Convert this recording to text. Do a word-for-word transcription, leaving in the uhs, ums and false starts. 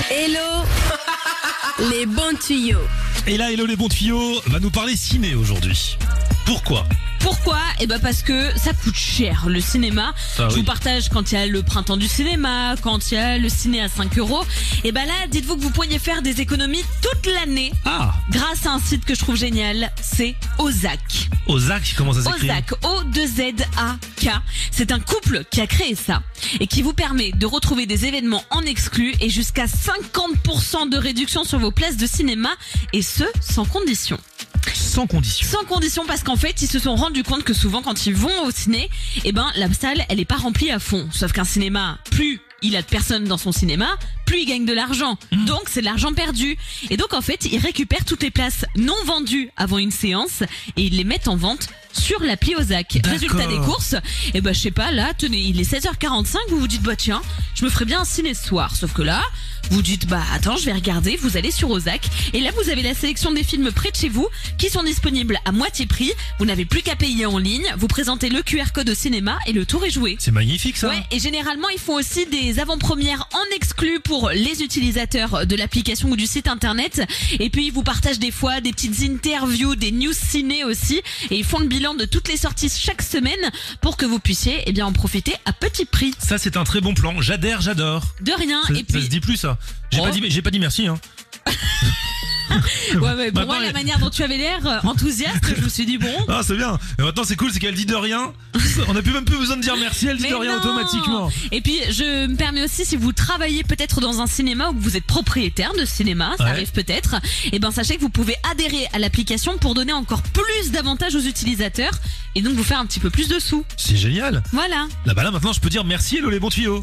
Hello les bons tuyaux. Et là, Hello les bons tuyaux va nous parler ciné aujourd'hui. Pourquoi ? Pourquoi ? Eh ben parce que ça coûte cher le cinéma. Ça, Je oui. vous partage quand il y a le printemps du cinéma, quand il y a le ciné à cinq euros. Et ben là, dites-vous que vous pourriez faire des économies toute l'année Ah, grâce à un site que je trouve génial, c'est Ozak. Ozak, comment ça s'écrit ? Ozak, O deux Z A K. C'est un couple qui a créé ça et qui vous permet de retrouver des événements en exclus et jusqu'à cinquante pour cent de réduction sur vos places de cinéma, et ce, sans condition. Sans condition. Sans condition, parce qu'en fait, ils se sont rendus compte que souvent, quand ils vont au ciné, eh ben, la salle, elle est pas remplie à fond. Sauf qu'un cinéma, plus il a de personnes dans son cinéma, plus il gagne de l'argent. Mmh. Donc, c'est de l'argent perdu. Et donc, en fait, ils récupèrent toutes les places non vendues avant une séance et ils les mettent en vente sur l'appli Ozak. D'accord. Résultat des courses, eh ben, je sais pas, là, tenez, il est seize heures quarante-cinq, vous vous dites, bah, tiens, je me ferais bien un ciné ce soir. Sauf que là, vous dites, bah, attends, je vais regarder, vous allez sur Ozak, et là, vous avez la sélection des films près de chez vous, qui sont disponibles à moitié prix. Vous n'avez plus qu'à payer en ligne, vous présentez le Q R code au cinéma, et le tour est joué. C'est magnifique ça. Ouais, et généralement, ils font aussi des avant-premières en exclu pour les utilisateurs de l'application ou du site internet. Et puis, ils vous partagent des fois des petites interviews, des news ciné aussi, et ils font le bilan de toutes les sorties chaque semaine pour que vous puissiez, eh bien, en profiter à petit prix. Ça, c'est un très bon plan. J'adhère, j'adore. De rien. Ça, Et puis, ça se dit plus ça. J'ai Oh. pas dit, j'ai pas dit merci hein. ouais, ouais, pour moi, Maintenant, la manière dont tu avais l'air euh, enthousiaste, je me suis dit bon. Ah, c'est bien. Et maintenant, c'est cool, c'est qu'elle dit de rien. On a plus même plus besoin de dire merci, elle dit Mais de rien non. automatiquement. Et puis, je me permets aussi, si vous travaillez peut-être dans un cinéma ou que vous êtes propriétaire de cinéma, ça Ouais. arrive peut-être, et ben sachez que vous pouvez adhérer à l'application pour donner encore plus d'avantages aux utilisateurs et donc vous faire un petit peu plus de sous. C'est génial. Voilà. Là, bah là, maintenant, je peux dire merci, Hello les bons tuyaux.